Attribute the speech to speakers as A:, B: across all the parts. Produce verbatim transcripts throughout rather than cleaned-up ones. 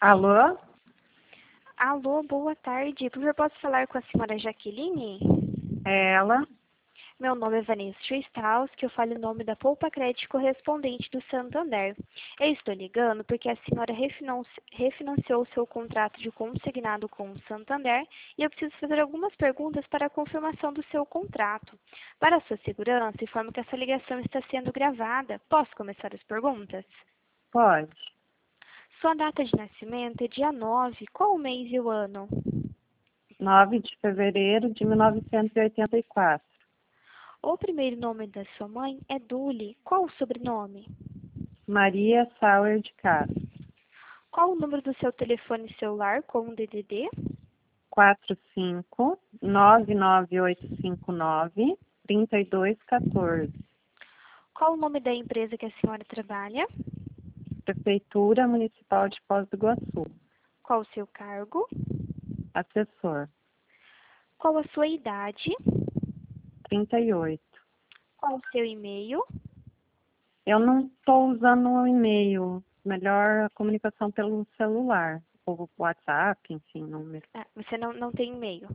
A: Alô?
B: Alô, boa tarde. Por favor, posso falar com a senhora Jaqueline?
A: É ela?
B: Meu nome é Vanessa Strauss, que eu falo em nome da Poupa Crédito Correspondente do Santander. Eu estou ligando porque a senhora refinanci- refinanciou seu contrato de consignado com o Santander e eu preciso fazer algumas perguntas para a confirmação do seu contrato. Para a sua segurança, informo que essa ligação está sendo gravada. Posso começar as perguntas?
A: Pode.
B: Sua data de nascimento é dia nove. Qual o mês e o ano?
A: nove de fevereiro de mil novecentos e oitenta e quatro.
B: O primeiro nome da sua mãe é Duli. Qual o sobrenome?
A: Maria Sauer de Castro.
B: Qual o número do seu telefone celular com o D D D?
A: quatro cinco nove nove oito cinco nove três dois um quatro.
B: Qual o nome da empresa que a senhora trabalha?
A: Prefeitura Municipal de Foz do Iguaçu.
B: Qual o seu cargo?
A: Assessor.
B: Qual a sua idade?
A: trinta e oito.
B: Qual o seu e-mail?
A: Eu não estou usando o e-mail. Melhor a comunicação pelo celular. Ou WhatsApp, enfim, número.
B: Ah, você não, não tem e-mail.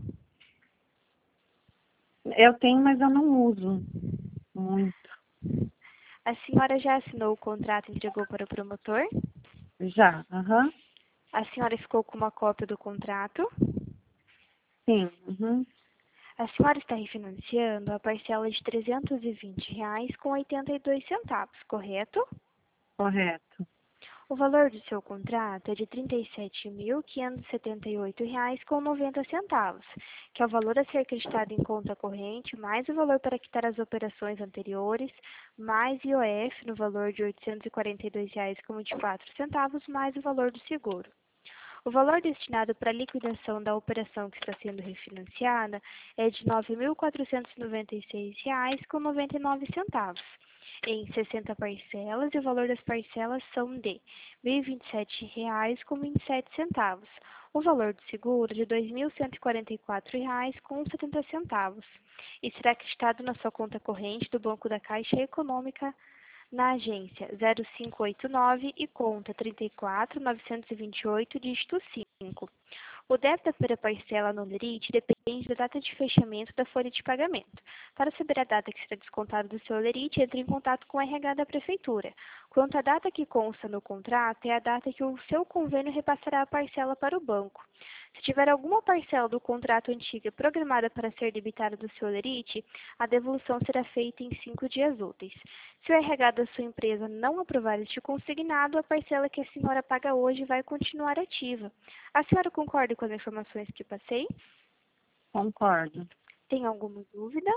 A: Eu tenho, mas eu não uso muito.
B: A senhora já assinou o contrato e entregou para o promotor?
A: Já, aham.
B: A senhora ficou com uma cópia do contrato?
A: Sim, uhum.
B: A senhora está refinanciando a parcela de trezentos e vinte reais com oitenta e dois centavos, correto?
A: Correto.
B: O valor do seu contrato é de trinta e sete mil quinhentos e setenta e oito reais com noventa centavos, que é o valor a ser acreditado em conta corrente, mais o valor para quitar as operações anteriores, mais I O F no valor de oitocentos e quarenta e dois reais com vinte e quatro centavos, mais o valor do seguro. O valor destinado para a liquidação da operação que está sendo refinanciada é de nove mil quatrocentos e noventa e seis reais com noventa e nove centavos, em sessenta parcelas, e o valor das parcelas são de mil e vinte e sete reais com vinte e sete centavos. O valor do seguro é de dois mil cento e quarenta e quatro reais com setenta centavos e será acreditado na sua conta corrente do Banco da Caixa Econômica na agência zero cinco oito nove e conta trinta e quatro novecentos e vinte e oito, dígito cinco. O débito da primeira parcela no lerite depende da data de fechamento da folha de pagamento. Para saber a data que será descontada do seu lerite, entre em contato com o R H da Prefeitura. Quanto à data que consta no contrato, é a data que o seu convênio repassará a parcela para o banco. Se tiver alguma parcela do contrato antiga programada para ser debitada do seu lerite, a devolução será feita em cinco dias úteis. Se o R H da sua empresa não aprovar este consignado, a parcela que a senhora paga hoje vai continuar ativa. A senhora concorda com as informações que passei?
A: Concordo.
B: Tem alguma dúvida?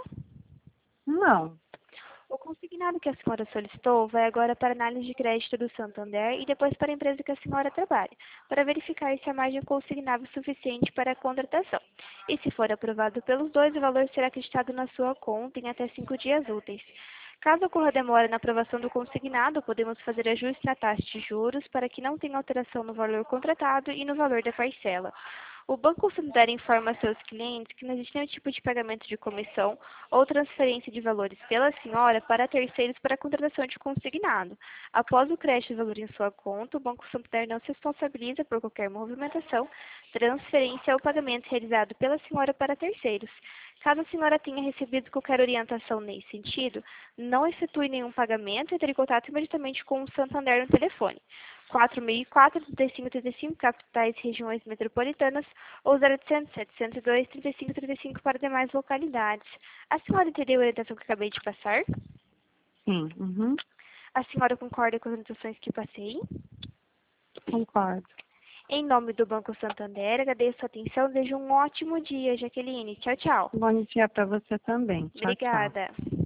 A: Não.
B: O consignado que a senhora solicitou vai agora para a análise de crédito do Santander e depois para a empresa que a senhora trabalha, para verificar se a margem consignável é suficiente para a contratação. E se for aprovado pelos dois, o valor será acreditado na sua conta em até cinco dias úteis. Caso ocorra demora na aprovação do consignado, podemos fazer ajuste na taxa de juros para que não tenha alteração no valor contratado e no valor da parcela. O Banco Santander informa a seus clientes que não existe nenhum tipo de pagamento de comissão ou transferência de valores pela senhora para terceiros para a contratação de consignado. Após o crédito do valor em sua conta, o Banco Santander não se responsabiliza por qualquer movimentação, transferência ou pagamento realizado pela senhora para terceiros. Caso a senhora tenha recebido qualquer orientação nesse sentido, não efetue nenhum pagamento e entre em contato imediatamente com o Santander no telefone quatro mil e quatro, trinta e cinco trinta e cinco, capitais e regiões metropolitanas, ou zero oitocentos, setecentos e dois, trinta e cinco trinta e cinco para demais localidades. A senhora entendeu a orientação que acabei de passar?
A: Sim, uhum.
B: A senhora concorda com as orientações que passei?
A: Concordo.
B: Em nome do Banco Santander, agradeço a atenção e desejo um ótimo dia, Jaqueline. Tchau, tchau.
A: Bom dia para você também. Tchau, tchau.
B: Obrigada.